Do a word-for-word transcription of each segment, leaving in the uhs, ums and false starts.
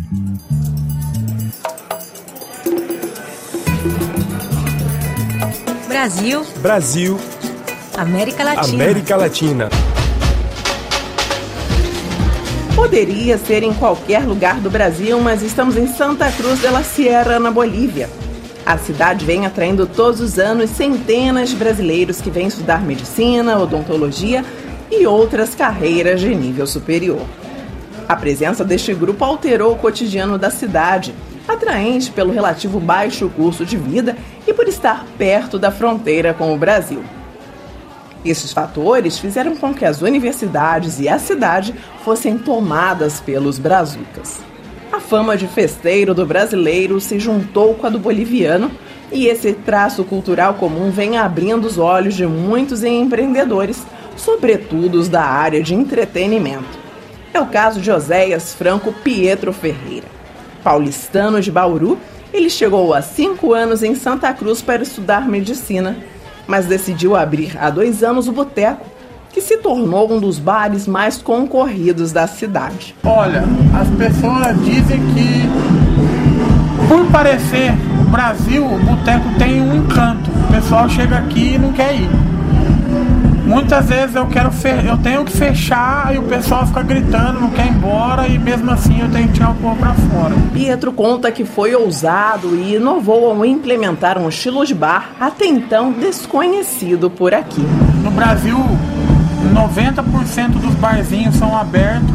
Brasil. Brasil. América Latina. América Latina. Poderia ser em qualquer lugar do Brasil, mas estamos em Santa Cruz de la Sierra, na Bolívia. A cidade vem atraindo todos os anos centenas de brasileiros que vêm estudar medicina, odontologia e outras carreiras de nível superior. A presença deste grupo alterou o cotidiano da cidade, atraente pelo relativo baixo custo de vida e por estar perto da fronteira com o Brasil. Esses fatores fizeram com que as universidades e a cidade fossem tomadas pelos brazucas. A fama de festeiro do brasileiro se juntou com a do boliviano e esse traço cultural comum vem abrindo os olhos de muitos empreendedores, sobretudo os da área de entretenimento. É o caso de Oséias Franco Pietro Ferreira. Paulistano de Bauru, ele chegou há cinco anos em Santa Cruz para estudar medicina, mas decidiu abrir há dois anos o Boteco, que se tornou um dos bares mais concorridos da cidade. Olha, as pessoas dizem que, por parecer o Brasil, o Boteco tem um encanto. O pessoal chega aqui e não quer ir. Muitas vezes eu, quero fe- eu tenho que fechar e o pessoal fica gritando, não quer ir embora, e mesmo assim eu tenho que tirar o povo pra fora. Pietro conta que foi ousado e inovou ao implementar um estilo de bar até então desconhecido por aqui. No Brasil, noventa por cento dos barzinhos são abertos,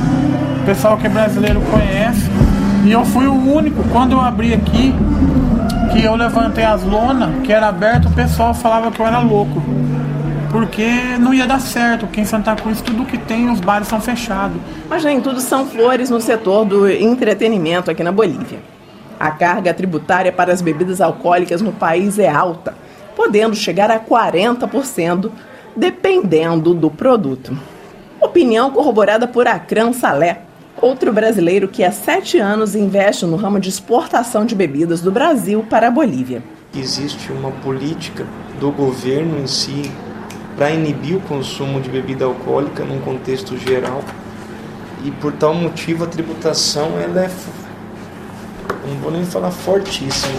o pessoal que é brasileiro conhece, e eu fui o único, quando eu abri aqui, que eu levantei as lonas, que era aberto, o pessoal falava que eu era louco. Porque não ia dar certo, porque em Santa Cruz tudo que tem, os bares são fechados. Mas nem tudo são flores no setor do entretenimento aqui na Bolívia. A carga tributária para as bebidas alcoólicas no país é alta, podendo chegar a quarenta por cento, dependendo do produto. Opinião corroborada por Akram Saleh, outro brasileiro que há sete anos investe no ramo de exportação de bebidas do Brasil para a Bolívia. Existe uma política do governo em si para inibir o consumo de bebida alcoólica num contexto geral, e por tal motivo a tributação ela é, não vou nem falar fortíssima.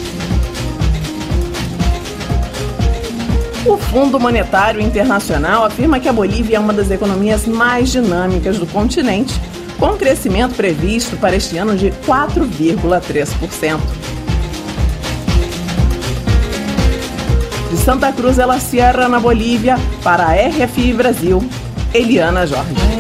O Fundo Monetário Internacional afirma que a Bolívia é uma das economias mais dinâmicas do continente, com crescimento previsto para este ano de quatro vírgula três por cento. De Santa Cruz de la Sierra, na Bolívia, para a R F I Brasil, Eliana Jorge.